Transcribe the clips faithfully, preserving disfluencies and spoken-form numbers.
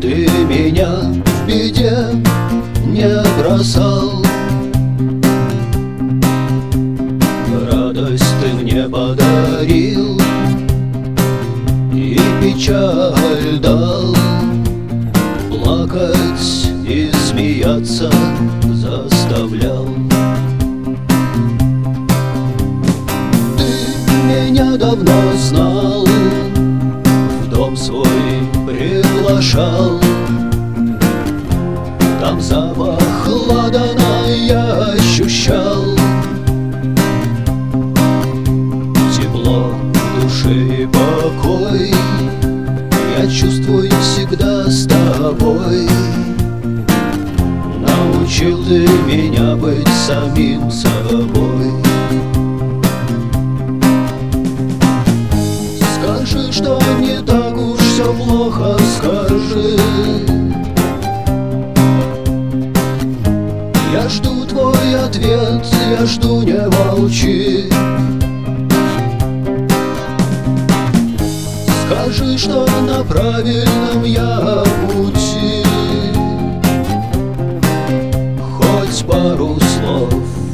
Ты меня в беде не бросал, радость ты мне подарил и печаль дал. Плакать и смеяться заставлял. Ты меня давно знал, в дом свой приглашал. Там запах ладана я ощущал, тепло души и покой я чувствую всегда с тобой. Научил ты меня быть самим собой. Скажи, что не так уж все плохо, скажи. Я жду твой ответ, я жду, не молчи. Скажи, что на правильном я пути. Хоть пару слов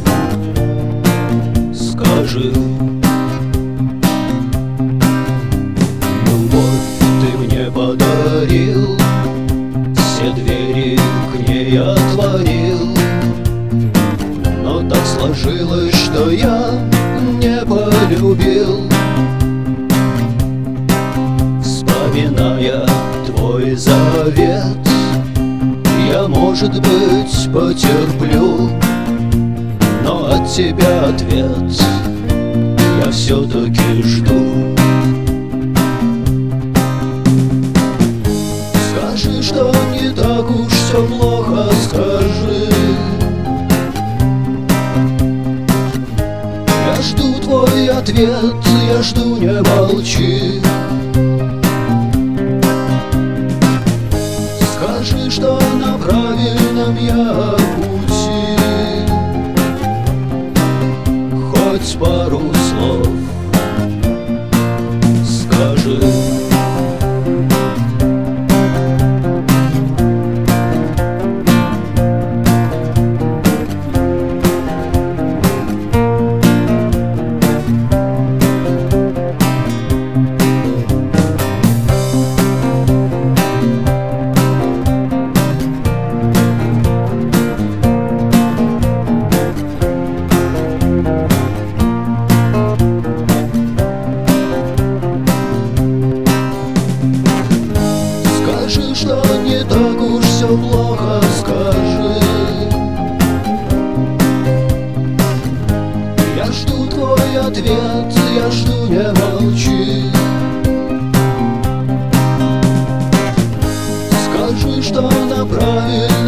скажи. Любовь ты мне подарил, все двери к ней отворил. Но так сложилось, что я не полюбил. Вспоминая твой завет, я, может быть, потерплю, но от тебя ответ я все-таки жду. Скажи, что не так уж все плохо, скажи. Я жду твой ответ, я жду, не молчи. Скажи, что на правильном я пути. Хоть пару слов скажи. Скажи, что не так уж все плохо, скажи. Я жду твой ответ, я жду, не молчи. Скажи, что на правильном